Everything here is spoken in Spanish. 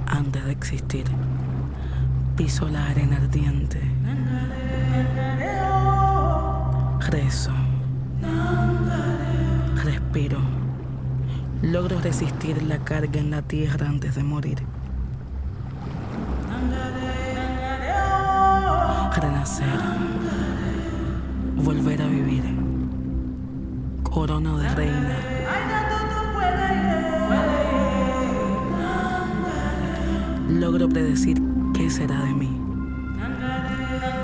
Antes de existir, piso la arena ardiente. Rezo. Respiro. Logro resistir la carga en la tierra antes de morir. Renacer. Volver a vivir. Corona de reina. Logro predecir qué será de mí.